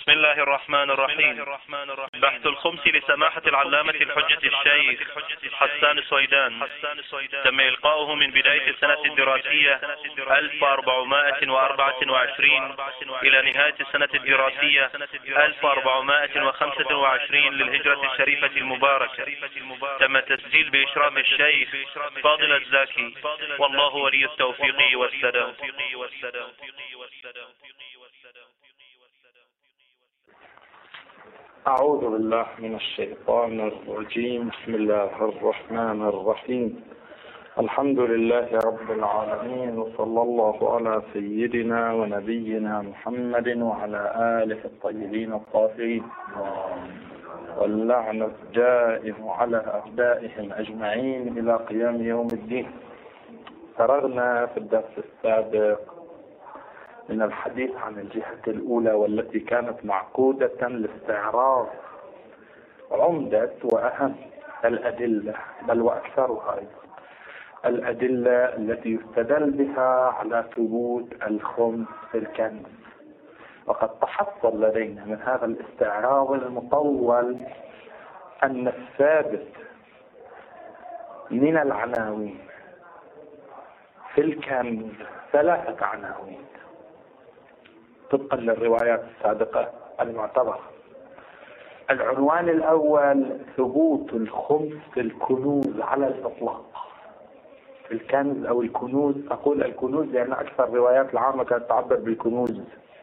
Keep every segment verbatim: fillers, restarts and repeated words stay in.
بسم الله الرحمن الرحيم. بحث الخمس لسماحة العلامة الحجة الشيخ حسان السويدان تم إلقاؤه من بداية السنة الدراسية ألف وأربعمائة وأربعة وعشرين إلى نهاية السنة الدراسية ألف وأربعمائة وخمسة وعشرين للهجرة الشريفة المباركة. تم التسجيل بإشراف الشيخ فاضل الزاكي، والله ولي التوفيق والسداد. أعوذ بالله من الشيطان الرجيم. بسم الله الرحمن الرحيم. الحمد لله رب العالمين، وصلى الله على سيدنا ونبينا محمد وعلى آله الطيبين الطاهرين، واللعنة الدائم على أعدائهم أجمعين إلى قيام يوم الدين. فرغنا في الدرس السابق من الحديث عن الجهة الأولى، والتي كانت معقودة لاستعراض عمدة وأهم الأدلة، بل وأكثرها أيضا، الأدلة التي يستدل بها على ثبوت الخمس في الكنز. وقد تحصل لدينا من هذا الاستعراض المطول أن الثابت من العناوين في الكنز ثلاثة عناوين طبقا للروايات السابقة المعتبرة. العنوان الأول ثبوت الخمس في الكنوز على الإطلاق. في الكنز أو الكنوز، أقول الكنوز لأن أكثر الروايات العامة كانت تعبر بالكنوز.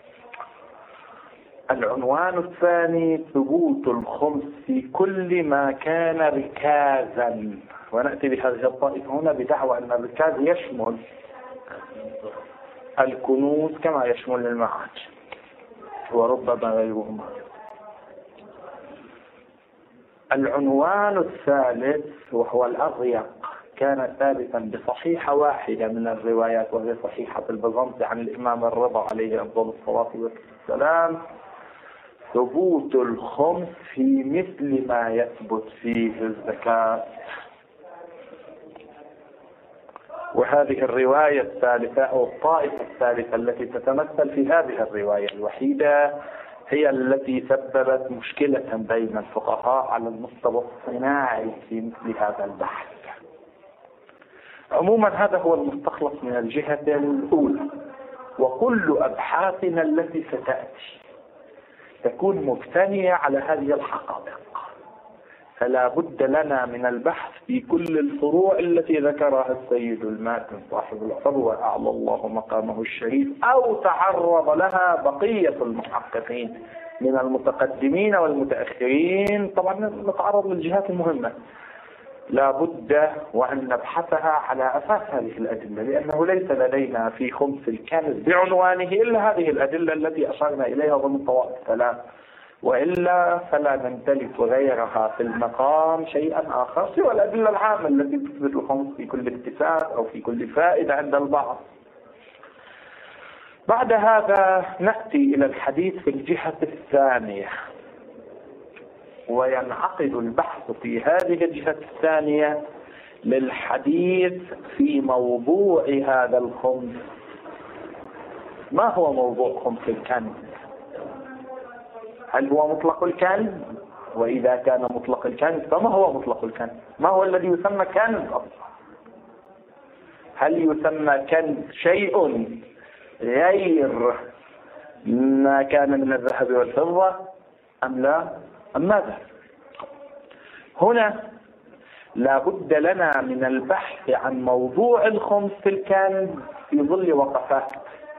العنوان الثاني ثبوت الخمس في كل ما كان ركازا، ونأتي بهذه الطائفة هنا بدعوى أن الركاز يشمل الكنوز كما يشمل المعاج وربما غيرهما. العنوان الثالث وهو الأضيق كان ثابتا بصحيحة واحدة من الروايات، وهي صحيحة البزنطي عن الإمام الرضا عليه أفضل الصلاة والسلام، ثبوت الخمس في مثل ما يثبت فيه الزكاة. وهذه الرواية الثالثة أو الطائفة الثالثة التي تتمثل في هذه الرواية الوحيدة هي التي سببت مشكلة بين الفقهاء على المستوى الصناعي في مثل هذا البحث. عموما هذا هو المستخلص من الجهة الأولى، وكل أبحاثنا التي ستأتي تكون مبتنية على هذه الحقائق، فلا بد لنا من البحث في كل الفروع التي ذكرها السيد الماتن صاحب العروة أعلى الله مقامه الشريف، أو تعرض لها بقية المحققين من المتقدمين والمتأخرين. طبعا نتعرض للجهات المهمة، لا بد وأن نبحثها على أساس هذه الأدلة، لأنه ليس لدينا في خمس الكنز بعنوانه إلا هذه الأدلة التي أشرنا إليها ضمن طوائف الثلاث، وإلا فلا نمتلك غيرها في المقام شيئا آخر سوى الأدلة العامة التي تثبت الخمس في كل اكتساب أو في كل فائدة عند البعض. بعد هذا نأتي إلى الحديث في الجهة الثانية، وينعقد البحث في هذه الجهة الثانية للحديث في موضوع هذا الخمس. ما هو موضوع خمس الكنز؟ هل هو مطلق الكنز؟ وإذا كان مطلق الكنز فما هو مطلق الكنز؟ ما هو الذي يسمى كنز أصلا؟ هل يسمى كنز شيء غير ما كان من الذهب والفضة أم لا؟ أم ماذا؟ هنا لا بد لنا من البحث عن موضوع الخمس في الكنز في ظل وقفات.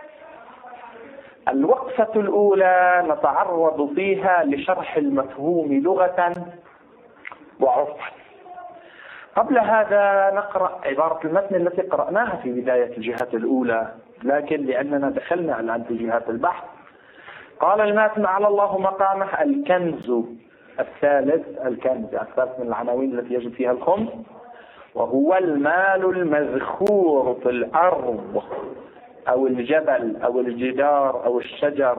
الوقفة الأولى نتعرض فيها لشرح المفهوم لغة وعرفا. قبل هذا نقرأ عبارة المتن التي قرأناها في بداية الجهة الأولى، لكن لأننا دخلنا الآن في جهات البحث. قال المتن على الله مقامه: الكنز الثالث، الكنز الثالث من العناوين التي يجب فيها الخمس، وهو المال المذخور في الأرض أو الجبل أو الجدار أو الشجر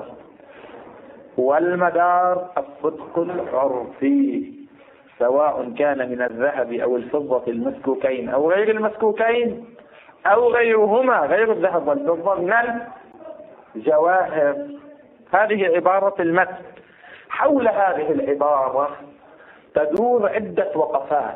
والمدار الصدق العرفي، سواء كان من الذهب أو الفضة المسكوكين أو غير المسكوكين أو غيرهما غير الذهب والفضة من الجواهر هذه عبارة المتن. حول هذه العبارة تدور عدة وقفات،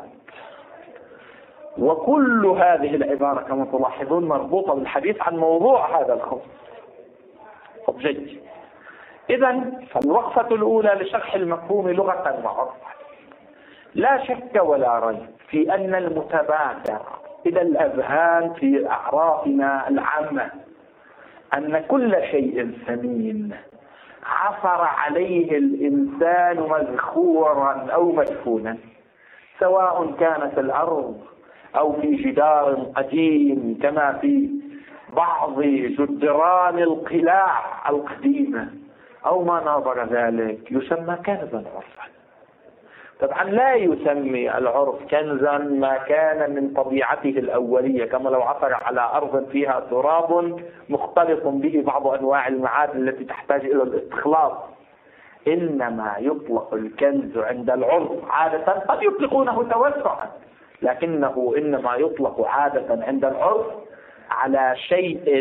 وكل هذه العبارة كما تلاحظون مربوطة بالحديث عن موضوع هذا الخمس. طب جيد. إذن فالوقفة الأولى لشرح المفهوم لغة وعرفا. لا شك ولا ريب في أن المتبادر إلى الأذهان في أعرافنا العامة أن كل شيء ثمين عثر عليه الإنسان مذخورا أو مدفونا، سواء كان في الأرض أو في جدار قديم كما في بعض جدران القلاع القديمة أو ما ناظر ذلك، يسمى كنزا عرفا. طبعا لا يسمي العرف كنزا ما كان من طبيعته الأولية، كما لو عثر على أرض فيها تراب مختلط به بعض أنواع المعادن التي تحتاج إلى الاستخلاص. إنما يطلق الكنز عند العرف عادة، قد يطلقونه توسعا، لكنه إنما يطلق عادة عند العرف على شيء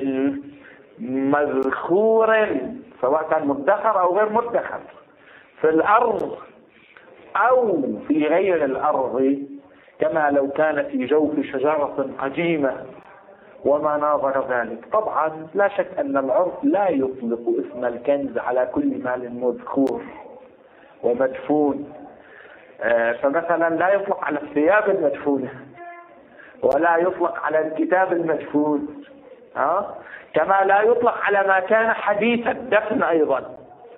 مذخور، سواء كان مدخر أو غير مدخر، في الأرض أو في غير الأرض، كما لو كان في جوف شجرة قديمة وما ناظر ذلك. طبعا لا شك أن العرف لا يطلق اسم الكنز على كل مال مذخور ومدفون. آه فمثلا لا يطلق على الثياب المدفونة، ولا يطلق على الكتاب المدفون، آه؟ كما لا يطلق على ما كان حديث الدفن أيضا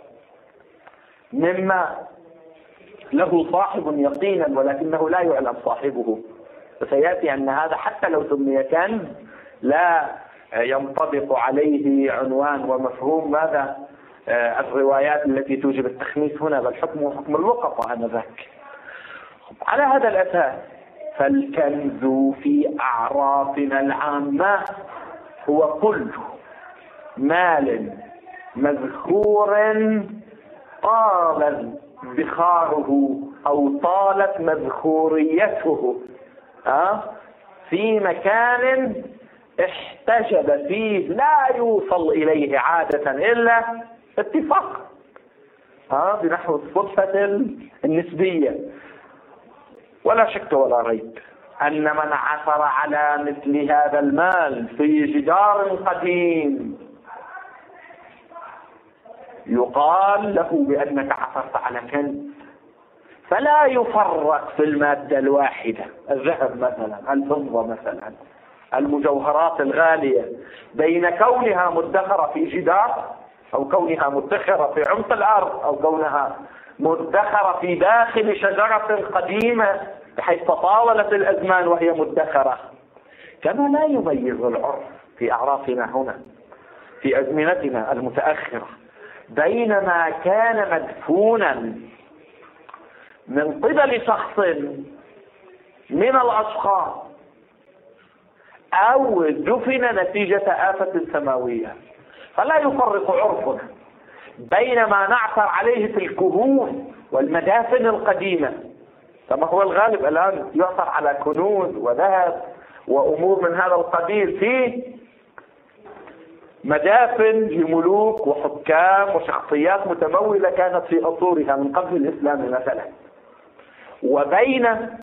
مما له صاحب يقينا ولكنه لا يعلم صاحبه. فسيأتي أن هذا حتى لو سمي كنز لا ينطبق عليه عنوان ومفهوم ماذا الروايات التي توجب التخميس هنا، بل حكمه حكم الوقفة آنذاك. على هذا الأساس فالكنز في أعرافنا العامة هو كل مال مذخور طال ادخاره أو طالت مذخوريته أه؟ في مكان احتجب فيه لا يوصل إليه عادة إلا اتفاق، أه؟ بنحو الصدفة النسبية. ولا شك ولا ريب أن من عثر على مثل هذا المال في جدار قديم يقال له بأنك عثرت على كنز، فلا يفرق في المادة الواحدة، الذهب مثلا، الفضة مثلا، المجوهرات الغالية، بين كونها مدخرة في جدار أو كونها مدخرة في عمق الأرض أو كونها مدخرة في داخل شجرة قديمة بحيث تطاولت الأزمان وهي مدخرة. كما لا يميز العرف في أعرافنا هنا في أزمنتنا المتأخرة بين ما كان مدفونا من قبل شخص من الأشخاص أو دفن نتيجة آفة سماوية، فلا يفرق عرفنا بين ما نعثر عليه في الكهوف والمدافن القديمة، كما هو الغالب الآن يعثر على كنوز وذهب وأمور من هذا القبيل في مدافن لملوك وحكام وشخصيات متمولة كانت في عصورها من قبل الإسلام مثلا، وبين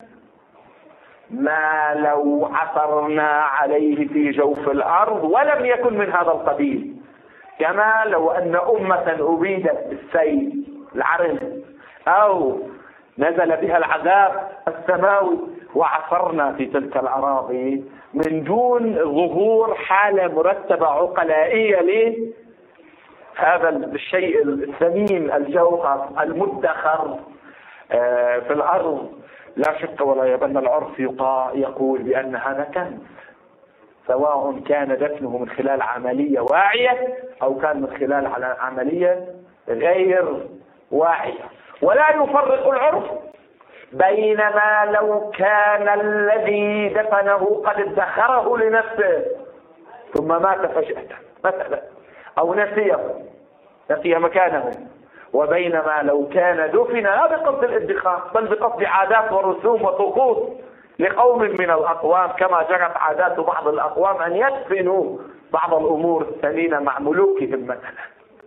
ما لو عثرنا عليه في جوف الأرض ولم يكن من هذا القبيل، كما لو أن أمة أبيدت بالسيل العرم أو نزل بها العذاب السماوي وعثرنا في تلك الأراضي من دون ظهور حالة مرتبة عقلائية لهذا الشيء الثمين الجوهر المدخر في الأرض. لا شك ولا ريب أن العرف يقول بأن هذا كنز، سواء كان دفنه من خلال عملية واعية أو كان من خلال عملية غير واعية. ولا يفرق العرف بين ما لو كان الذي دفنه قد ادخره لنفسه ثم مات فجأة مثلا أو نسيه نسي مكانه، وبين ما لو كان دفن لا بقصد الادخار بل بقصد عادات ورسوم وطقوس لقوم من الأقوام، كما جرت عادات بعض الأقوام أن يدفنوا بعض الأمور الثمينة مع ملوكهم مثلا.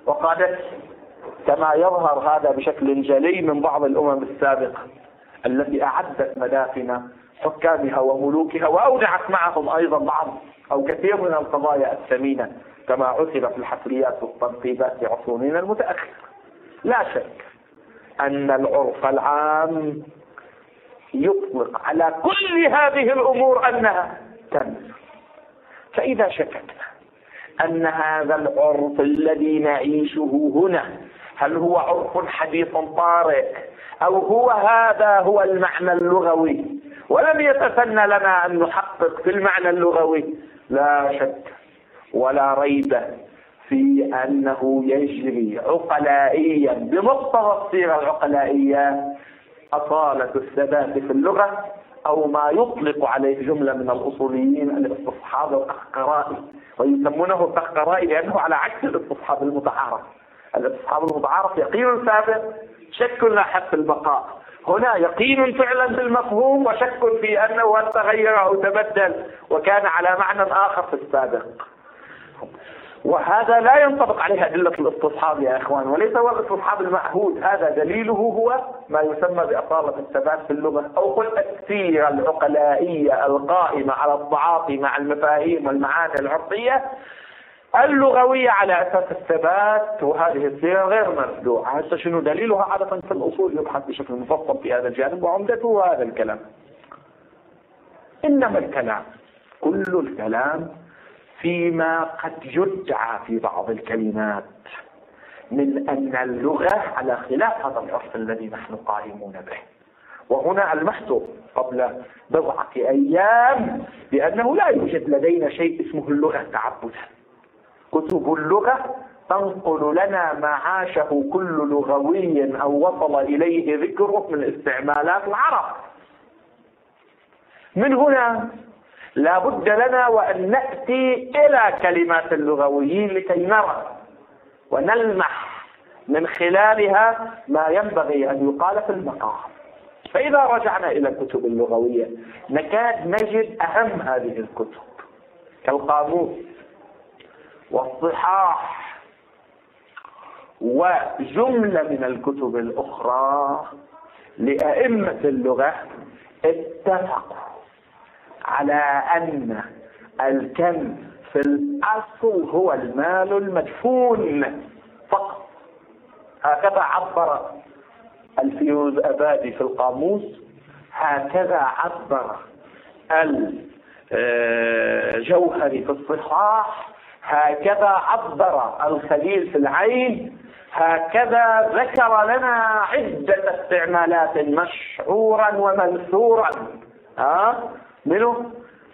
وقادته، كما يظهر هذا بشكل جلي من بعض الأمم السابقة التي أعدت مدافن حكامها وملوكها وأودعت معهم أيضا بعض أو كثير من القضايا الثمينة كما عثر في الحفريات والتنقيبات في عصورنا المتأخرة. لا شك أن العرف العام يطلق على كل هذه الأمور أنها كنز. فإذا شككنا أن هذا العرف الذي نعيشه هنا هل هو عرف حديث طارئ أو هو هذا هو المعنى اللغوي ولم يتسنى لنا أن نحقق في المعنى اللغوي، لا شك ولا ريب في أنه يجري عقلائيا بمقتضى الصيغة العقلائية أصالة الثبات في اللغة، أو ما يطلق عليه جملة من الأصوليين الاستصحاب القهقرائي، ويسمونه القهقرائي لأنه على عكس الاستصحاب المتعارف. الاستصحاب المتعارف يقين ثابت، شك لاحق في البقاء. هنا يقين فعلا بالمفهوم وشك في أنه هل تغير أو تبدل وكان على معنى آخر في السابق. وهذا لا ينطبق عليه أدلة الاستصحاب يا إخوان، وليس هو الاستصحاب المعهود. هذا دليله هو ما يسمى بأصالة الثبات في اللغة، أو قل السيرة العقلائية القائمة على التعاطي مع المفاهيم والمعاني العرفية اللغوية على أساس الثبات. وهذه السيرة غير مبدوعة. هذا شنو دليلها؟ عادة في الأصول يبحث بشكل مفصل في هذا الجانب وعمدته هذا الكلام. إنما الكلام كل الكلام فيما قد يدعى في بعض الكلمات من أن اللغة على خلاف هذا العرف الذي نحن قائمون به. وهنا المحث قبل بضعة أيام بأنه لا يوجد لدينا شيء اسمه اللغة تعبدا. كتب اللغة تنقل لنا ما عاشه كل لغوي أو وصل إليه ذكره من استعمالات العرب. من هنا لا بد لنا وأن نأتي إلى كلمات اللغويين لكي نرى ونلمح من خلالها ما ينبغي أن يقال في المقام. فإذا رجعنا إلى الكتب اللغوية نكاد نجد أهم هذه الكتب كالقاموس والصحاح وجملة من الكتب الأخرى لأئمة اللغة اتفقوا على أن الكنز في الأصل هو المال المدفون فقط. هكذا عبر الفيروز أبادي في القاموس، هكذا عبر الجوهري في الصحاح، هكذا عبر الخليل في العين، هكذا ذكر لنا عدة استعمالات مشعورا ومنثورا. ها منه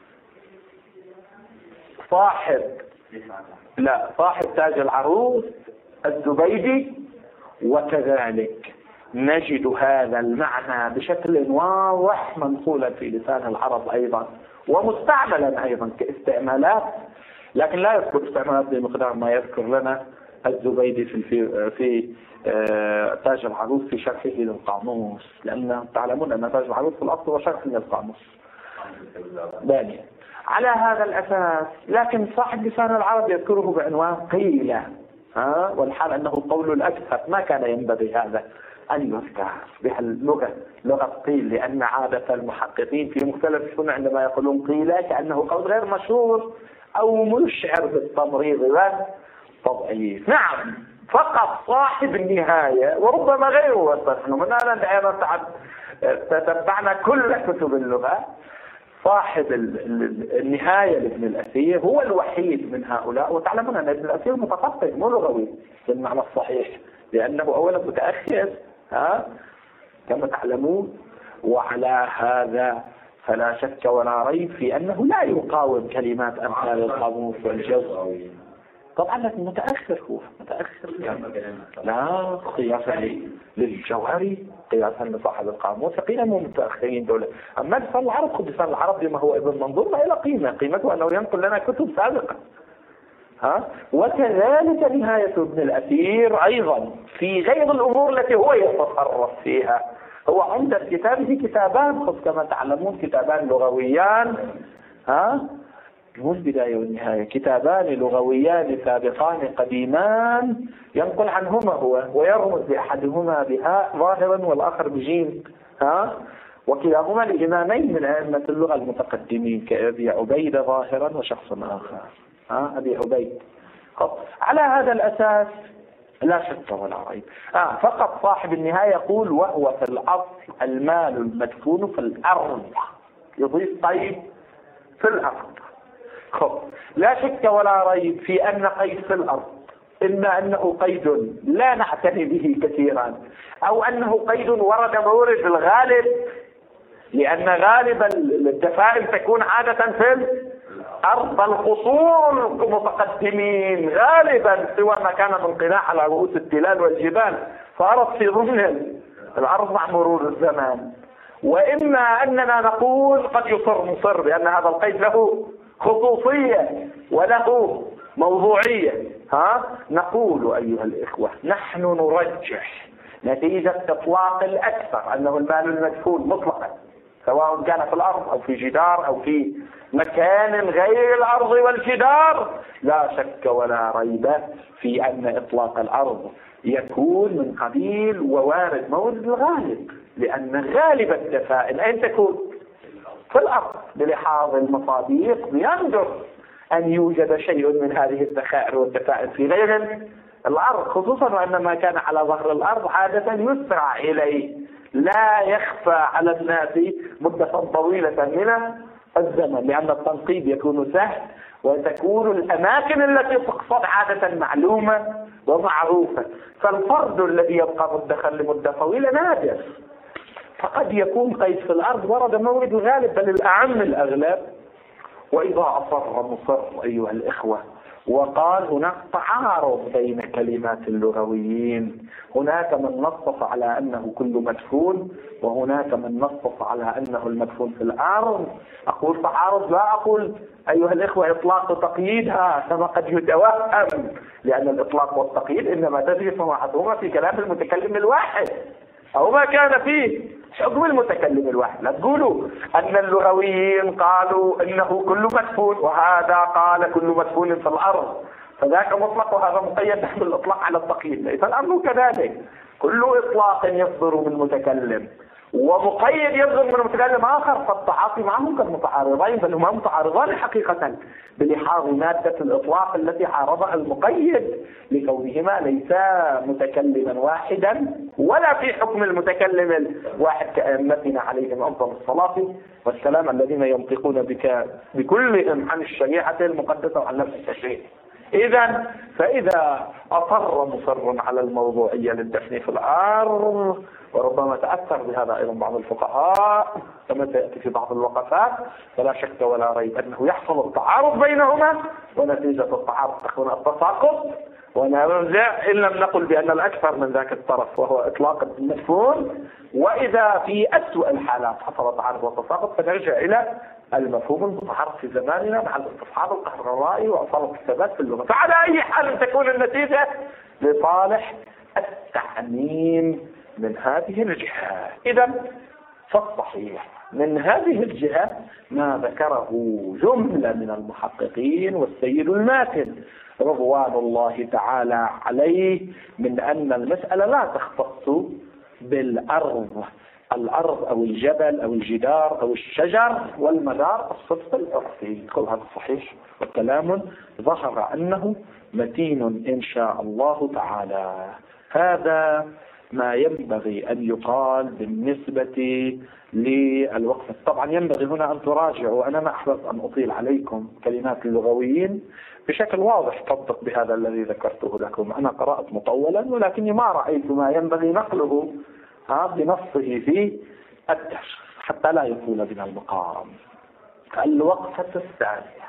صاحب لا صاحب تاج العروس الزبيدي، وكذلك نجد هذا المعنى بشكل واضح منقولا في لسان العرب أيضا ومستعملا أيضا كاستعمالات، لكن لا يذكر استعمالات بمقدار ما يذكر لنا الزبيدي في في, في آه تاج العروس في شرحه للقاموس، لأن تعلمون أن تاج العروس في الأصل هو شرح للقاموس باني على هذا الأساس. لكن صاحب لسان العرب يذكره بعنوان قيل، ها والحال أنه القول الأكثر، ما كان ينبغي هذا أن يذكر بها اللغة لغة قيل، لأن عادة المحققين في مختلف الفنون عندما يقولون قيل كأنه قول غير مشهور أو مشعر بالتمريض والتضعيف. نعم فقط صاحب النهاية وربما غيره، نحن من الآن تتبعنا كل كتب اللغة، صاحب النهاية لابن الأثير هو الوحيد من هؤلاء. وتعلمون أن ابن الأثير متفقد مو لغوي بالمعنى الصحيح، لأنه أولا متأخر ها كما تعلمون، وعلى هذا فلا شك ولا ريب في أنه لا يقاوم كلمات أمثال القاموس والجزر. طبعا لكن متأخر، هو متأخر لا قياسا للجوهري قياسا لصاحب القاموس، قيل مو متأخرين دولة. أما لسان العرب خذ لسان العرب بما هو ابن منظور ما إلى قيمة، قيمته أنه ينقل لنا كتب سابقة. ها وكذلك نهاية ابن الأثير أيضا في غير الأمور التي هو يتصرف فيها. هو عند كتابه كتابان خذ كما تعلمون، كتابان لغويان ها مو البداية والنهاية، كتابان لغويان سابقان قديمان ينقل عنهما هو ويرمز بأحدهما بهاء ظاهرا والآخر بجيم، ها، وكلاهما لإمامين من أئمة اللغة المتقدمين كأبي عبيدة ظاهرا وشخص آخر، ها، أبي عبيد. على هذا الأساس لا شك ولا ريب. آه فقط صاحب النهاية يقول وهو في الأصل المال المدفون في الأرض، يضيف طيب في الأرض. خب لا شك ولا ريب في أن قيد في الأرض إما أنه قيد لا نعتني به كثيرا، أو أنه قيد ورد مورد الغالب، لأن غالب الدفائن تكون عادة في الأرض. القصور المتقدمين غالبا سوى ما كان من قناع على رؤوس التلال والجبال صارت في ضمن الأرض مع مرور الزمان. وإما أننا نقول قد يصر مصر بأن هذا القيد له خصوصية وله موضوعية، ها، نقول أيها الإخوة نحن نرجح نتيجة إطلاق الأكثر أنه المال المدفون مطلقا سواء كان في الأرض أو في جدار أو في مكان غير الأرض والجدار. لا شك ولا ريب في أن إطلاق الأرض يكون من قبيل ووارد مورد الغالب، لأن غالب الدفائن أين تكون؟ في الأرض، بلحاظ المصاديق يندر أن يوجد شيء من هذه الذخائر والدفائن في غير الأرض، خصوصا أن ما كان على ظهر الأرض عادة يسرع إليه، لا يخفى على الناس مدة طويلة من الزمن، لأن التنقيب يكون سهل وتكون الأماكن التي تقصد عادة معلومة ومعروفة، فالفرد الذي يبقى مدخر لمدة طويلة نادر. فقد يكون قيد في الأرض ورد مورد الغالب بل الأعم الأغلب. وإذا أصر مصر أيها الإخوة وقال هناك تعارض بين كلمات اللغويين، هناك من نصف على أنه كل مدفون وهناك من نصف على أنه المدفون في الأرض، أقول تعارض لا أقول أيها الإخوة إطلاق تقييدها كما قد يتوهم، لأن الإطلاق والتقييد إنما تجري سماحتهما في كلام المتكلم الواحد أو ما كان فيه حكم المتكلم الواحد. لا تقولوا أن اللغويين قالوا إنه كل مدفون وهذا قال كل مدفون في الأرض فذاك مطلق وهذا مقيد بالإطلاق على التقييد، ليس الأمر كذلك. كل إطلاق يصدر من متكلم ومقيد يصدر من متكلم آخر، فالتعاطي معهم كالمتعارضين، بل هما متعارضان حقيقة بلحاظ مادة الإطلاق التي عارضها المقيد، لكونهما ليسا متكلما واحدا ولا في حكم المتكلم الواحد كأئمتنا عليهم أفضل الصلاة والسلام الذين ينطقون بك بكلهم عن الشريعة المقدسة وعن نفس التشريع. إذا فإذا أصر مصر على الموضوعية للدفن في الأرض، وربما تأثر بهذا أيضا بعض الفقهاء كما سيأتي في بعض الوقفات، فلا شك ولا ريب أنه يحصل التعارض بينهما، ونتيجة التعارض تكون التساقط، ونرجع إن لم نقل بأن الأكثر من ذاك الطرف وهو إطلاق المدفون. وإذا في أسوأ الحالات حصل تعارض وتساقط فنرجع إلى المفهوم المتعارض في زماننا مع الاستصحاب القهرمائي وأصالة الثبات في اللغة. فعلى أي حال تكون النتيجة لصالح التعميم من هذه الجهة. إذا فالصحيح من هذه الجهة ما ذكره جملة من المحققين والسيد الماتن رضوان الله تعالى عليه من أن المسألة لا تختص بالأرض، الأرض أو الجبل أو الجدار أو الشجر والمدار الصدق الأرضي. كل هذا صحيح وكلام ظهر أنه متين إن شاء الله تعالى. هذا ما ينبغي أن يقال بالنسبة للوقفة. طبعا ينبغي هنا أن تراجعوا، أنا ما أحببت أن أطيل عليكم كلمات اللغويين بشكل واضح تطبق بهذا الذي ذكرته لكم. أنا قرأت مطولا ولكني ما رأيت ما ينبغي نقله بنصه في الدرس حتى لا يطول بنا المقام. الوقفة الثانية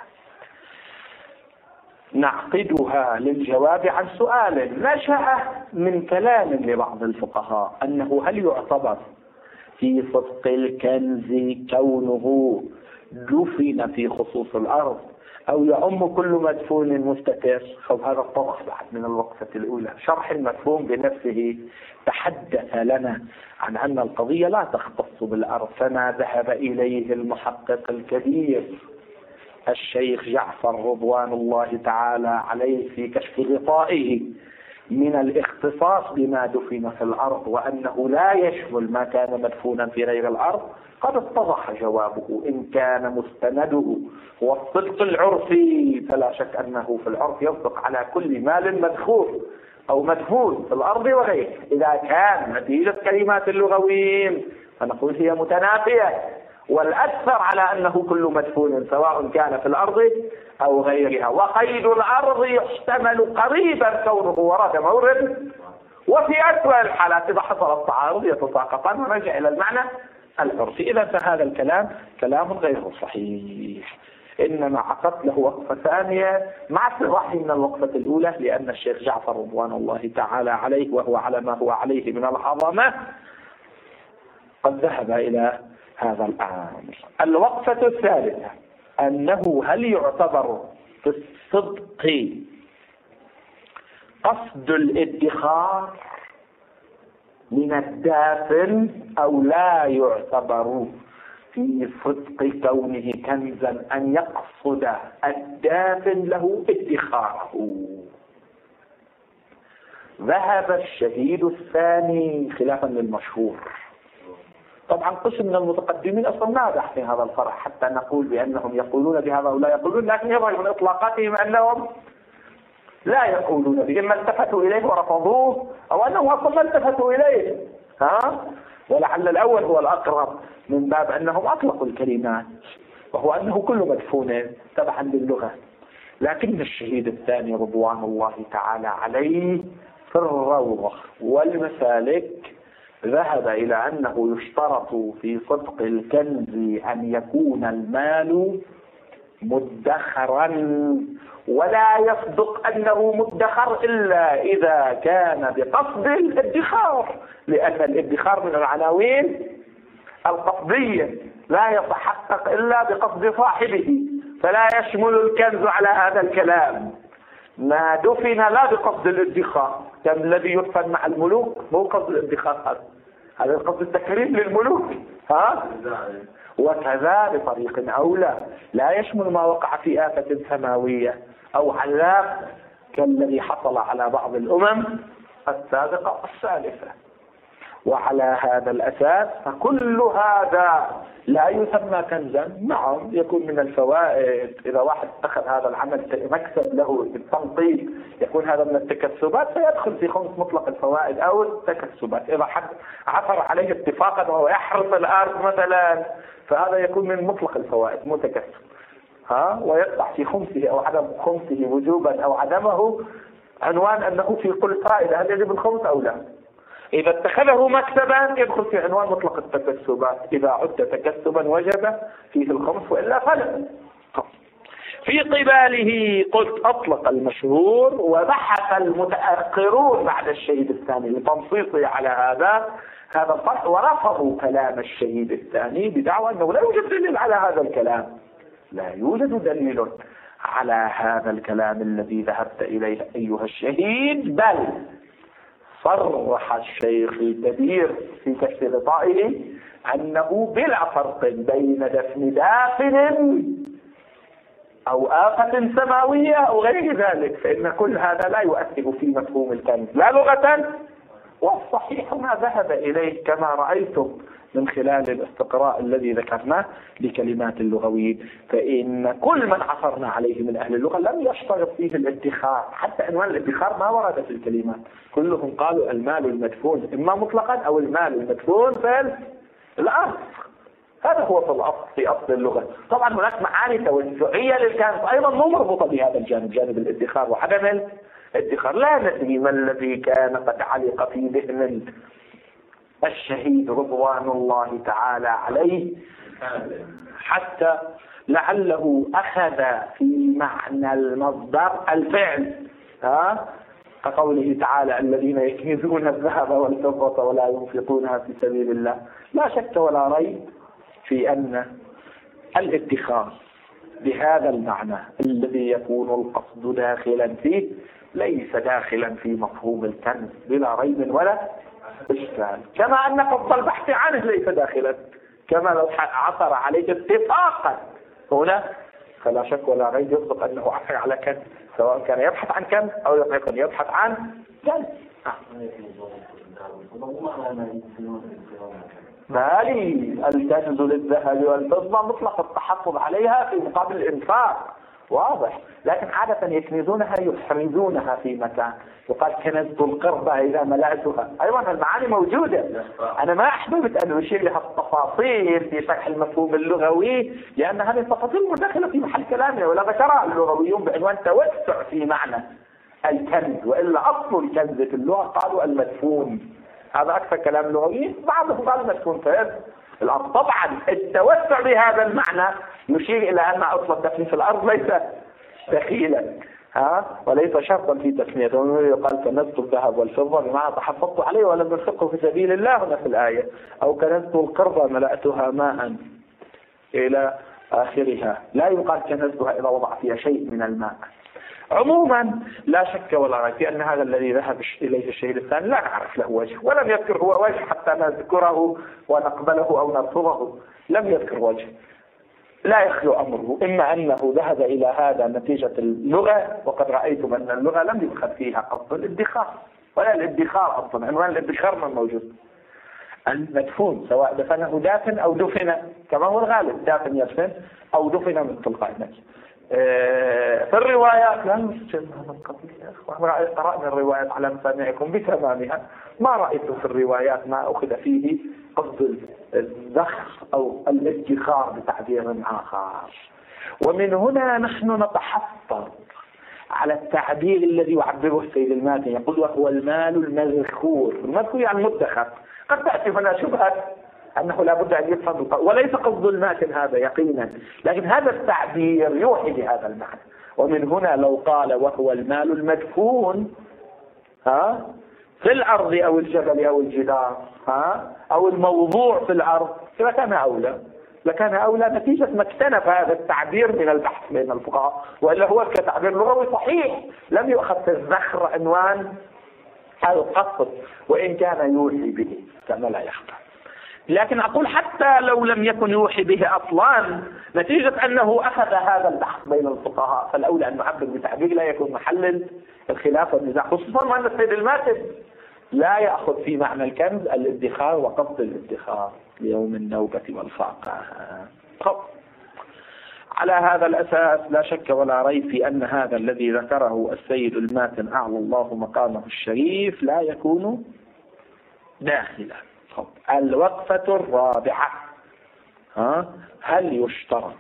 نعقدها للجواب عن سؤال نشأ من كلام لبعض الفقهاء أنه هل يعتبر في صدق الكنز كونه دفن في خصوص الأرض أو يعم كل مدفون مستتر. هذا اتضح بعد من الوقفة الأولى. شرح المفهوم بنفسه تحدث لنا عن أن القضية لا تختص بالأرض، فما ذهب إليه المحقق الكبير الشيخ جعفر رضوان الله تعالى عليه في كشف غطائه من الاختصاص بما دفن في الأرض وأنه لا يشمل ما كان مدفونا في غير الأرض قد اتضح جوابه. إن كان مستنده هو الصدق العرفي فلا شك أنه في العرف يصدق على كل مال مدخول أو مدفون في الأرض وغيره. إذا كان نتيجة كلمات اللغويين فنقول هي متنافية، والأكثر على أنه كل مدفون سواء كان في الأرض أو غيرها. وقيد الأرض يحتمل قريبا كونه ورد مورد، وفي أسوأ الحالات إذا حصل التعارض يتساقطان ونرجع إلى المعنى العرفي. إذا فهذا الكلام كلام غير صحيح، إنما عقدت له وقفة ثانية مع استراحه من الوقفة الأولى، لأن الشيخ جعفر رضوان الله تعالى عليه وهو على ما هو عليه من العظمة قد ذهب إلى هذا الأمر. الوقفة الثالثة أنه هل يعتبر في الصدق قصد الادخار من الدافن أو لا يعتبر في صدق كونه كنزا أن يقصد الدافن له ادخاره. ذهب الشهيد الثاني خلافا للمشهور. طبعا قسم من المتقدمين اصلا مادح في هذا الفرع حتى نقول بانهم يقولون بهذا ولا يقولون، لكن يظهر من اطلاقاتهم انهم لا يقولون به، اما التفتوا اليه ورفضوه او انهم اصلا ما التفتوا اليه. ها ولعل الاول هو الاقرب من باب انهم اطلقوا الكلمات وهو انه كل مدفون تبعا للغه. لكن الشهيد الثاني رضوان الله تعالى عليه في الروضه والمسالك ذهب إلى أنه يشترط في صدق الكنز أن يكون المال مدخرا، ولا يصدق أنه مدخر إلا إذا كان بقصد الادخار، لأن الادخار من العناوين القصدية لا يتحقق إلا بقصد صاحبه، فلا يشمل الكنز على هذا الكلام. ما دفن لا بقصد الادخار، كان الذي يدفن مع الملوك مو قصد الادخار، هذا هذا قصد التكريم للملوك. ها وكذا بطريق أولى لا يشمل ما وقع في آفة سماوية أو عذاب كالذي حصل على بعض الأمم السابقة السالفة. وعلى هذا الأساس فكل هذا لا يسمى كنزا. نعم يكون من الفوائد، إذا واحد أخذ هذا العمل مكسب له بالتنطيط يكون هذا من التكسبات فيدخل في خمس مطلق الفوائد أو التكسبات. إذا حد عثر عليه اتفاقا وهو يحرث الأرض مثلا فهذا يكون من مطلق الفوائد متكسب، ها ويقطع في خمسه أو عدم خمسه وجوبا أو عدمه عنوان أنه في كل فائدة هل يجب الخمس أو لا. إذا اتخذه مكسبا يدخل في عنوان مطلق التكسبات، إذا عد تكسبا وجب فيه الخمس وإلا فلا. في قباله قلت أطلق المشهور وبحث المتأخرون بعد الشهيد الثاني لتنصيصه على هذا هذا الطرح، ورفضوا كلام الشهيد الثاني بدعوى أنه لا يوجد دليل على هذا الكلام. لا يوجد دليل على هذا الكلام الذي ذهبت إليه أيها الشهيد، بل صرح الشيخ الكبير في كشف غطائه أنه بلا فرق بين دفن دافن أو آفة سماوية أو غير ذلك، فإن كل هذا لا يؤثر في مفهوم الكنز لا لغة. والصحيح ما ذهب إليه كما رأيتم من خلال الاستقراء الذي ذكرناه لكلمات اللغويين، فإن كل من عثرنا عليه من أهل اللغة لم يشترط فيه الادخار، حتى عنوان الادخار ما ورد في الكلمات، كلهم قالوا المال المدفون إما مطلقا أو المال المدفون في الأرض. هذا هو في الأصل في أصل اللغة. طبعا هناك معاني توسعية للكنز أيضا مو مربوطة بهذا الجانب، جانب الادخار وعدم الادخار. لا ندري ما الذي كان قد علق في ذهن الشهيد رضوان الله تعالى عليه حتى لعله أخذ في معنى المصدر الفعل، ها كقوله تعالى الذين يكنزون الذهب والفضة ولا ينفقونها في سبيل الله. لا شك ولا ريب في أن الادخار بهذا المعنى الذي يكون القصد داخلا فيه ليس داخلا في مفهوم الكنز بلا ريب ولا إشكال، كما أن قصد البحث عنه ليس داخلا، كما لو عثر عليه اتفاقا هنا فلا شك ولا ريب يصدق أنه عثر على كنز، سواء كان يبحث عن كنز أو يكون يبحث عن كنز. مالي الكنز للذهب والفضة مطلق التحفظ عليها في مقابل الإنفاق، واضح. لكن عادة يكنزونها يحرزونها في مكان، يقال كنزت القربة إذا ملأتها. أيضا المعاني موجودة. أنا ما أحببت أن أشير لها التفاصيل في شرح المفهوم اللغوي، لأن هذه التفاصيل مدخلة في محل كلامنا، ولا ذكرها اللغويون بعنوان توسع في معنى الكنز، وإلا أصل الكنز في اللغة قالوا المدفون. هذا أكثر كلام لغوي، بعضهم قال مدفون في الأرض. طبعا التوسع بهذا المعنى يشير إلى أن أصل الدفن في الأرض ليس دخيلا، ها، وليس شرطا في تسميته. يقال كنزت الذهب والفضة بمعنى تحفظت عليه ولم ينفقه في سبيل الله هنا في الآية، أو كنزت القربة ملأتها ماء إلى آخرها. لا يقال كنزتها إذا وضع فيها شيء من الماء. عموما لا شك ولا ريب في أن هذا الذي ذهب إليه الشهيد الثاني لا نعرف له وجه، ولم يذكر هو وجه حتى نذكره ونقبله أو نرفضه. لم يذكر وجه. لا يخلو أمره إما أنه ذهب إلى هذا نتيجة اللغة، وقد رأيتم أن اللغة لم يؤخذ فيها قصد الادخار، ولا الادخار أصلا، عنوان الادخار ما موجود. المدفون سواء دفنه دافن أو دفن كما هو الغالب، دافن يدفن أو دفن من تلقاء نفسه. في الروايات لا يسجل هذا القبيل يا أخوة. قرأنا الروايات على مسامعكم بتمامها، ما رأيت في الروايات ما أخذ فيه قصد الذخر أو الادخار بتعبير آخر. ومن هنا نحن نتحفظ على التعبير الذي يعبره السيد الماتن، يقول وهو المال المذخور. المذخور يعني مدخر. قد تأتي هنا شبهة أنه لا بد أن يفهم، وليس قصد الماتن هذا يقينا، لكن هذا التعبير يوحي بهذا المعنى. ومن هنا لو قال وهو المال المدفون ها في الأرض أو الجبل أو الجدار ها أو الموضوع في الأرض لكان أولى، لكان أولى نتيجة ما اكتنف هذا التعبير من البحث بين الفقهاء، وإلا هو كتعبير لغوي صحيح لم يؤخذ في الذخر عنوان القصد، وإن كان يوحي به كما لا يخفى. لكن أقول حتى لو لم يكن يوحي به أصلا، نتيجة أنه أخذ هذا البحث بين الفقهاء، فالأولى أن نعبر بتعبير لا يكون محل الخلاف والنزاع، خصوصا وأن السيد الماتن لا يأخذ في معنى الكنز الادخار وقصد الادخار ليوم النوبة والفاقة. طب على هذا الأساس لا شك ولا ريب في أن هذا الذي ذكره السيد الماتن أعلى الله مقامه الشريف لا يكون داخلا. طب الوقفة الرابعة، ها هل يشترط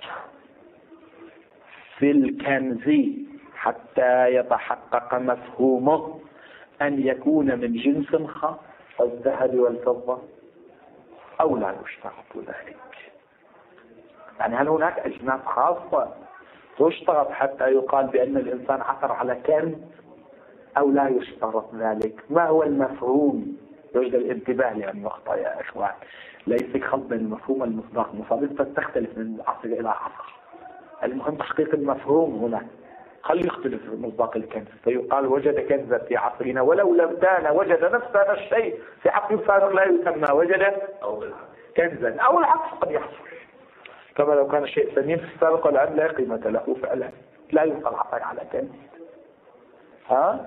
في الكنز حتى يتحقق مفهومه أن يكون من جنس خاص الذهب والفضة أو لا يشترط ذلك؟ يعني هل هناك أجناس خاصة تشترط حتى يقال بأن الإنسان عثر على كنز أو لا يشترط ذلك؟ ما هو المفهوم؟ يوجد الانتباه لأن يخطأ يا إخوان، ليس خلط بين المفهوم والمصداق، المصادق تختلف من عصر إلى عصر. المهم تحقيق المفهوم هنا. قد يختلف مصداق الكنز فيقال وجد كنزا في عصرنا ولو لم كان وجد نفس هذا الشيء في عصر سابق لا يسمى وجد كنزا، أو العكس قد يحصل، كما لو كان شيء ثمين في السابق والآن لا قيمة له فعلا لا يقال عثر على كنز. ها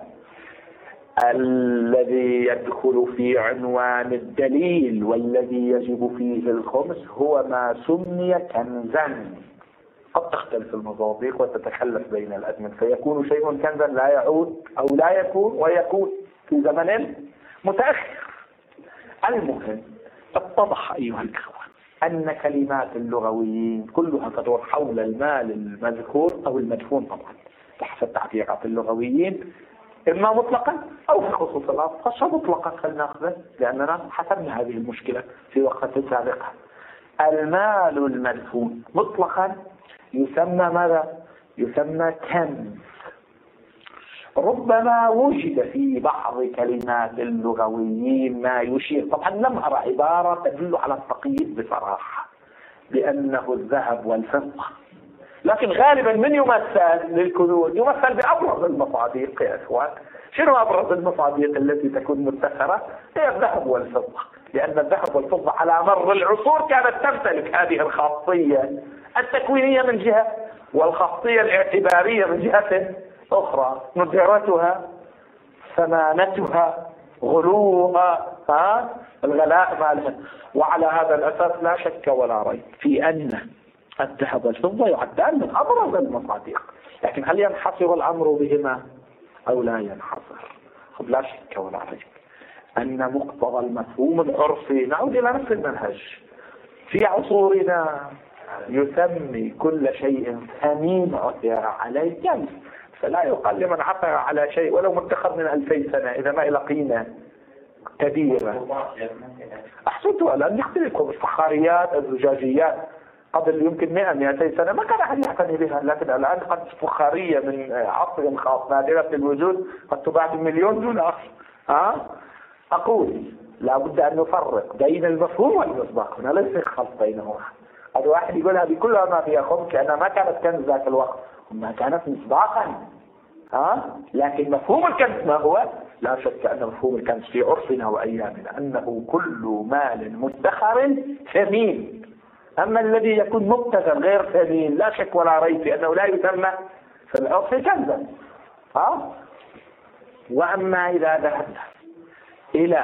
الذي يدخل في عنوان الدليل والذي يجب فيه الخمس هو ما سمي كنزا. قد تختلف المصادق وتتخلف بين الأزمنة، فيكون شيء كنزا لا يعود أو لا يكون ويكون في زمن متأخر. المهم اتضح أيها الإخوة أن كلمات اللغويين كلها تدور حول المال المذكور أو المدفون، طبعا تحت تعبيرات اللغويين إما مطلقا أو في خصوص الأصل فمطلقا فلنأخذه، لأننا حسبنا هذه المشكلة في وقت سابقة. المال المدفون مطلقا يسمى ماذا؟ يسمى كنز. ربما وجد في بعض كلمات اللغويين ما يشير، طبعا لم أرى عبارة تدل على التقييد بصراحة بأنه الذهب والفضة، لكن غالبا من يمثل للكنوز يمثل بأبرز المصادق يا إخوان. شنو أبرز المصادق التي تكون مدخرة؟ هي الذهب والفضة، لأن الذهب والفضة على مر العصور كانت تمتلك هذه الخاصية التكوينية من جهة، والخاصية الاعتبارية من جهة أخرى، ندرتها، ثمانتها، غلوها، ها الغلاء مالها. وعلى هذا الأساس لا شك ولا ريب في أن الذهب والفضة يعدان من أبرز المصادق. لكن هل ينحصر الأمر بهما أو لا ينحصر؟ لا شك ولا ريب أن مقتضى المفهوم العرفي، نعود إلى نفس المنهج في عصورنا، يسمي كل شيء ثمين عثر عليه جنس، فلا يقال لمن عثر على شيء ولو متخذ من ألفي سنة إذا ما إلى قيمة كبيرة. أحسنت الآن يختلفوا الفخاريات الزجاجيات قبل يمكن مئة مئتين سنة ما كان أحد يعتني بها، لكن الآن قد فخارية من عصر خاص نادرة الوجود قد تباع بمليون دولار. ها أقول لا بد أن نفرق بين المفهوم والمصداق، هنا ليس خلط بينهما. هذا واحد يقولها بكلها ما فيها خبز كأنها ما كانت كنز ذاك الوقت وما كانت مصداقا. ها لكن مفهوم الكنز ما هو؟ لا شك أن مفهوم الكنز في عرفنا وأيامنا أنه كل مال مدخر ثمين. أما الذي يكون مبتذل غير ثمين لا شك ولا ريب في أنه لا يسمى في العرف كنزا. ها وأما إذا ذهبنا إلى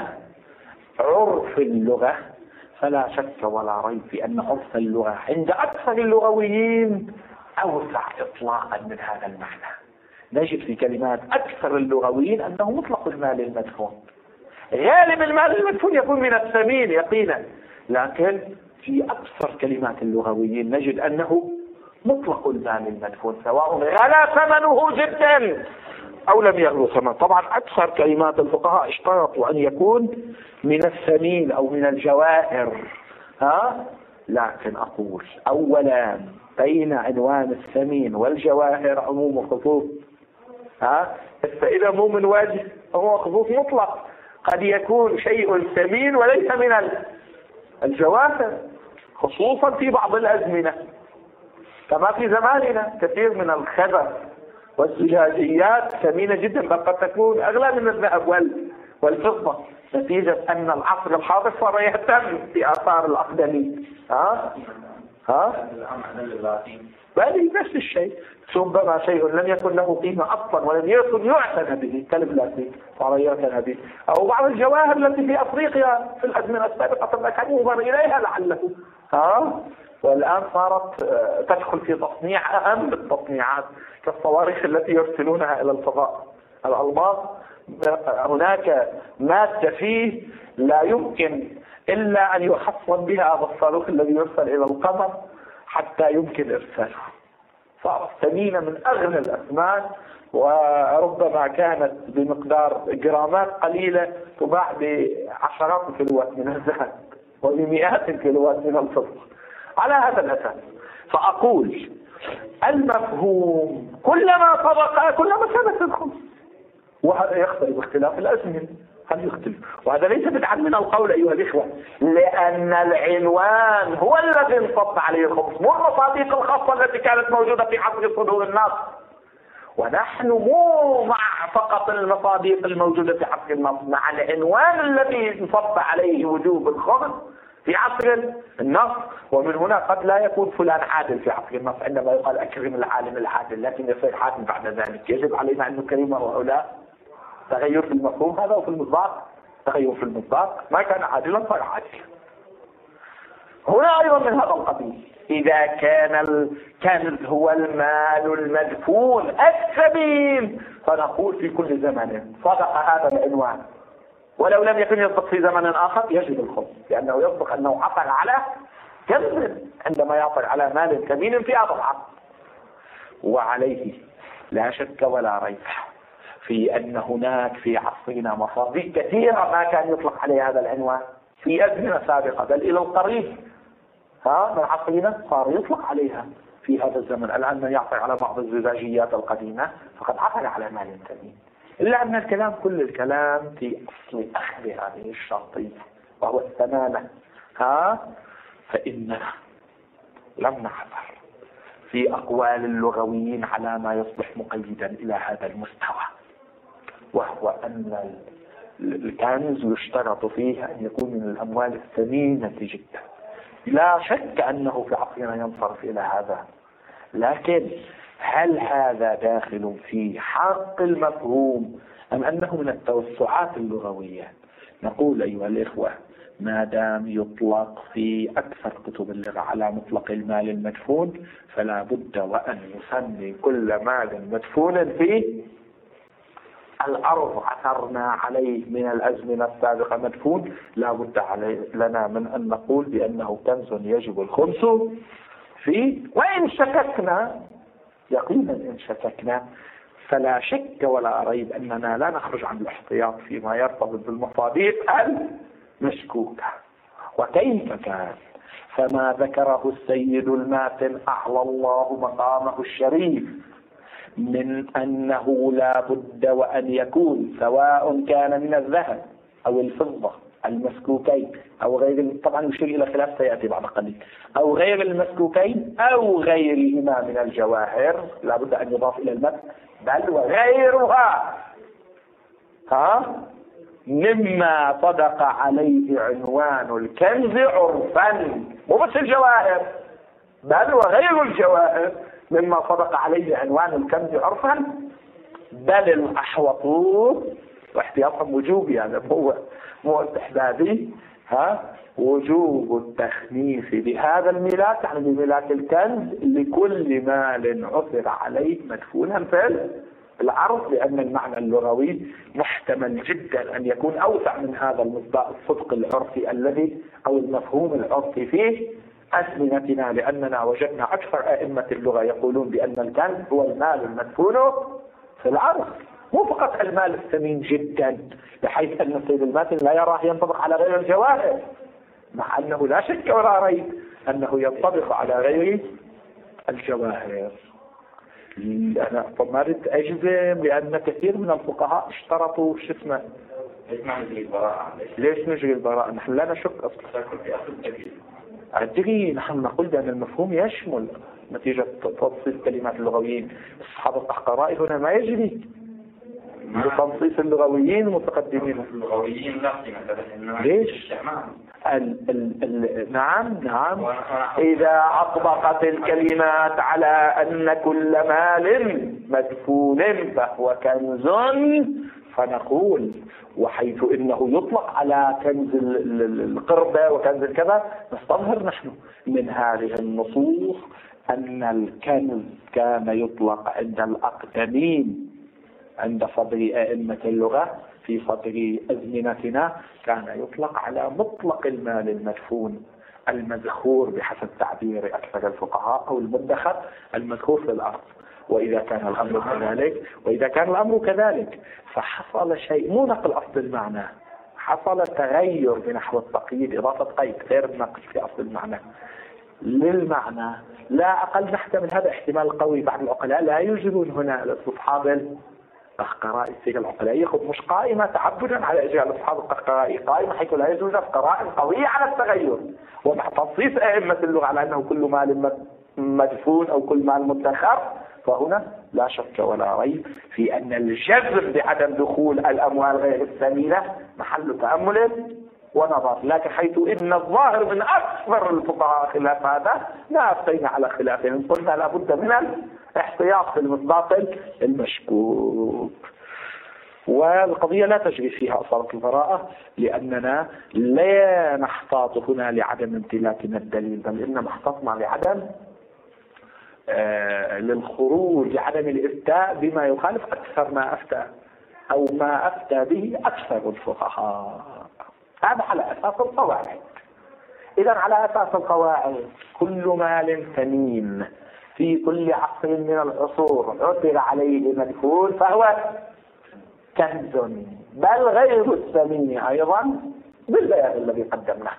عرف اللغة فلا شك ولا ريب في أن عرف اللغة عند أكثر اللغويين أوسع إطلاقا من هذا المعنى. نجد في كلمات أكثر اللغويين أنه مطلق المال المدفون. غالب المال المدفون يكون من الثمين يقينا، لكن في أكثر كلمات اللغويين نجد أنه مطلق المال المدفون سواء غلا ثمنه جدا أو لم يغلو ثمن. طبعا أكثر كلمات الفقهاء اشترطوا أن يكون من الثمين أو من الجواهر. ها لكن أقول أولا بين عنوان الثمين والجواهر عموم خطوط. ها فإذا مو من وجه هو خطوط مطلق، قد يكون شيء ثمين وليس من الجواهر، خصوصا في بعض الأزمنة كما في زماننا كثير من الخزف والزجاجيات ثمينة جدا بل قد تكون أغلى من الذهب والفضة، نتيجة أن العصر الحاضر صار يهتم بآثار الأقدمين. ها ها بل نفس الشيء، ربما شيء لم يكن له قيمة أصلا ولم يكن يعتنى به كالبلاستيك صار يعتنى به، أو بعض الجواهر التي في أفريقيا في الأزمنة السابقة كان ينظر إليها لعله. ها والآن صارت تدخل في تصنيع أهم التصنيعات كالصواريخ التي يرسلونها إلى الفضاء. الألماس هناك مادة فيه لا يمكن إلا أن يحصن بها هذا الصاروخ الذي يرسل إلى القمر حتى يمكن إرساله. صارت ثمينة من أغلى الأثمان، وربما كانت بمقدار جرامات قليلة تباع بعشرات الكيلوات من الذهب وبمئات الكيلوات من الفضة. على هذا الأساس فأقول المفهوم كلما طبق كلما كانت الخمس، وهذا يختلف باختلاف الأزمنة. هل يختلف؟ وهذا ليس بدعا من القول أيها الإخوة، لأن العنوان هو الذي انصب عليه الخمس، مو المصادق الخاصة التي كانت موجودة في عصر صدور النص. ونحن مو مع فقط المصادق الموجودة في عصر النص، مع العنوان الذي انصب عليه وجوب الخمس في عصر النص. ومن هنا قد لا يكون فلان عادل في عصر النص عندما يقال أكرم العالم العادل، لكن يصير عادل بعد ذلك. يجب علينا أن نكرمه وهؤلاء. تغير في المفهوم هذا وفي المصداق، تغير في المصداق ما كان عادلا صار عادلا. هنا أيضا من هذا القبيل إذا كان ال... كان هو المال المدفون الثمين فنقول في كل زمن صدق هذا العنوان، ولو لم يكن يصدق في زمن آخر يجب الخمس، لأنه يصدق أنه عثر على كنز عندما يعثر على مال ثمين في هذا العصر. وعليه لا شك ولا ريب في أن هناك في عصرنا مصادق كثيرة ما كان يطلق عليها هذا العنوان في أزمنة سابقة، بل إلى القريب ها من عصرنا صار يطلق عليها في هذا الزمن. الآن من يعثر على بعض الزجاجيات القديمة فقد عثر على مال ثمين. إلا أن الكلام كل الكلام في أصل أخذ هذه الشرطية وهو الثمانة. ها فإننا لم نحضر في أقوال اللغويين على ما يصبح مقيدا إلى هذا المستوى، وهو أن الكنز يشترط فيه أن يكون من الأموال الثمينة جدا. لا شك أنه في عصرنا ينصرف إلى هذا لكن هل هذا داخل في حق المفهوم أم أنه من التوسعات اللغوية؟ نقول أيها الإخوة، ما دام يطلق في أكثر كتب اللغة على مطلق المال المدفون، فلا بد وأن يسمي كل مال مدفون في الأرض عثرنا عليه من الأزمنة السابقة مدفون، لا بد علي لنا من أن نقول بأنه كنز يجب الخمس فيه. وإن شككنا، يقينا إن شككنا، فلا شك ولا ريب أننا لا نخرج عن الاحتياط فيما يرتبط بالمصادر المشكوكة. وكيف كان؟ فما ذكره السيد الماتن أعلى الله مقامه الشريف من أنه لا بد وأن يكون، سواء كان من الذهب أو الفضة المسكوكين أو غير، طبعا يشير إلى خلاف سيأتي بعد قليل، أو غير المسكوكين أو غيرهما من الجواهر، لا بد أن يضاف إلى المتن، بل وغيرها ها مما صدق عليه عنوان الكنز عرفا، مو بس الجواهر بل وغير الجواهر مما صدق عليه عنوان الكنز عرفا، بل الأحوط واحتياطا وجوبي، يعني هو مو استحبابي، ها وجوب التخميس بهذا الميلاد، يعني بميلاد الكنز، لكل مال عثر عليه مدفونا في العرض، لأن المعنى اللغوي محتمل جدا أن يكون أوسع من هذا المصداق الصدق العرفي الذي أو المفهوم العرفي فيه أزمنتنا، لأننا وجدنا أكثر أئمة اللغة يقولون بأن الكنز هو المال المدفون في العرض، مو فقط المال الثمين جدا، بحيث أن السيد الماتن لا يراه ينطبق على غير الجواهر، مع أنه لا شك ولا ريب أنه ينطبق على غير الجواهر. أنا ما أريد أجزم، لأن كثير من الفقهاء اشترطوا شو اسمه، ليش نجري البراءة؟ نحن لا نشك أصلا أدري، نحن نقول بأن المفهوم يشمل نتيجة تنصيص كلمات اللغويين. أصحاب القحقراء هنا ما يجري بتنصيص اللغويين المتقدمين اللغويين لا ليش؟ ال ال ال نعم نعم إذا أطبقت الكلمات على أن كل مال مدفون فهو كنز، فنقول وحيث إنه يطلق على كنز القربة وكنز الكذا، نستظهر نحن من هذه النصوص أن الكنز كان يطلق عند الأقدمين، عند صدر أئمة اللغة في صدر أزمنتنا، كان يطلق على مطلق المال المدفون المذخور بحسب تعبير أكثر الفقهاء، أو المدخر المذخور في الأرض. وإذا كان الأمر كذلك وإذا كان الأمر كذلك فحصل شيء، مو نقل أصل المعنى، حصل تغير بنحو التقييد، إضافة قيد غير النقل في أصل المعنى للمعنى. لا أقل نحتمل هذا احتمال قوي، بعض العقلاء لا يوجدون هنا الأصحاب القحقراء السيرة العقلائية خذ مش قائمة تعبدا على إجيال أصحاب القحقراء، قائمة حيث لا يوجد قرائن قوية على التغير، ومع تنصيص أئمة اللغة على أنه كل مال مدفون أو كل مال مدخر، فهنا لا شك ولا ريب في أن الجزم بعدم دخول الأموال غير الثمينة محل تأمل ونظر. لكن حيث إن الظاهر من أكثر الفقهاء خلاف هذا، لا أفتينا على خلافهم، قلنا لابد من الاحتياط في المصداق المشكوك. والقضية لا تجري فيها أصالة البراءة، لأننا لا نحتاط هنا لعدم امتلاكنا الدليل، بل إنما احتاطنا لعدم آه للخروج لعدم الإفتاء بما يخالف أكثر ما أفتى أو ما أفتى به أكثر الفقهاء. هذا على أساس القواعد. إذا على أساس القواعد كل مال ثمين في كل عصر من العصور عثر عليه مدفون فهو كنز، بل غير الثمين أيضا بالبيان الذي قدمناه.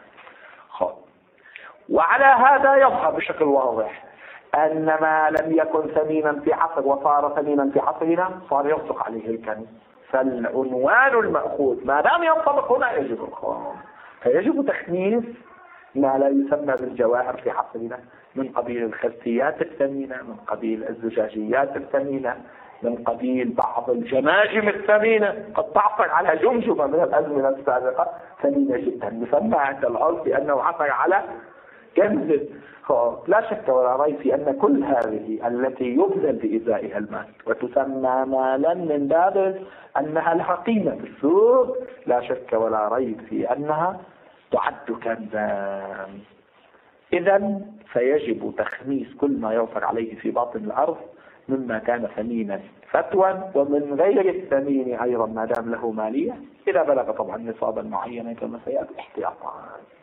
وعلى هذا يظهر بشكل واضح أن ما لم يكن ثمينا في عصر وصار ثمينا في عصرنا صار يصدق عليه الكنز. فالعنوان المأخوذ ما دام ينطبق هنا يجب الخوف، فيجب تخميس ما لا يسمى بالجواهر في عصرنا من قبيل الخزفيات الثمينة، من قبيل الزجاجيات الثمينة، من قبيل بعض الجماجم الثمينة، قد تعثر على جمجمة من الأزمنة السابقة ثمينة جدا، يسمى عند العرف بأنه عثر على كنز. لا شك ولا ريب في أن كل هذه التي يبذل بإزائها المال وتسمى مالا من باب أنها لها قيمة في السوق، لا شك ولا ريب في أنها تعد كنزا. إذا فيجب تخميس كل ما يوفر عليه في باطن الأرض مما كان ثمينا فتوى، ومن غير الثمين أيضا ما دام له مالية إذا بلغ طبعا نصابا معينا كما سيأتي احتياطا.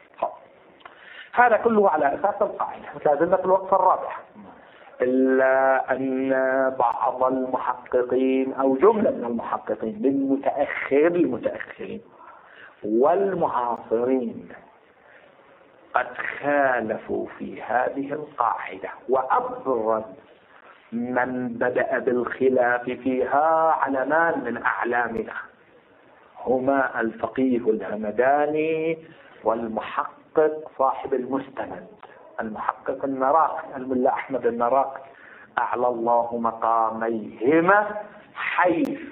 هذا كله على أساس القاعدة. لا زلنا في الوقت الرابع، إلا أن بعض المحققين أو جملة من المحققين من متأخر المتأخرين والمعاصرين قد خالفوا في هذه القاعدة، وأبرز من بدأ بالخلاف فيها علمان من أعلامنا هما الفقيه الهمداني والمحقق صاحب المستند المحقق النراقي الملا أحمد النراقي أعلى الله مقاميهما، حيث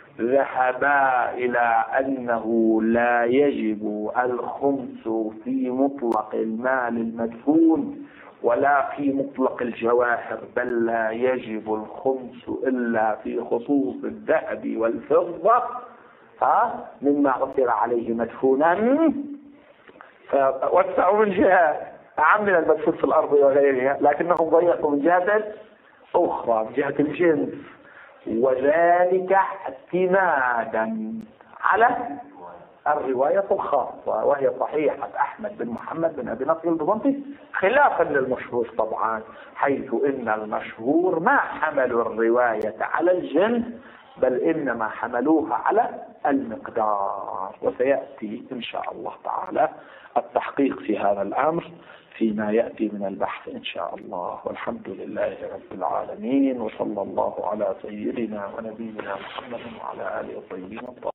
ذهبا إلى أنه لا يجب الخمس في مطلق المال المدفون ولا في مطلق الجواهر، بل لا يجب الخمس إلا في خصوص الذهب والفضة ها مما عثر عليه مدفونا، فوسعوا من جهة أعم من المدفون في الأرض وغيرها، لكنهم ضيقوا من جهة أخرى من جهة الجنس، وذلك اعتمادا على الرواية الخاصة وهي صحيحة أحمد بن محمد بن أبي نصر البزنطي، خلافا للمشهور طبعا، حيث إن المشهور ما حملوا الرواية على الجنس بل إنما حملوها على المقدار. وسيأتي إن شاء الله تعالى التحقيق في هذا الأمر فيما يأتي من البحث إن شاء الله. والحمد لله رب العالمين، وصلى الله على سيدنا ونبينا محمد وعلى آله الطيبين الطاهرين.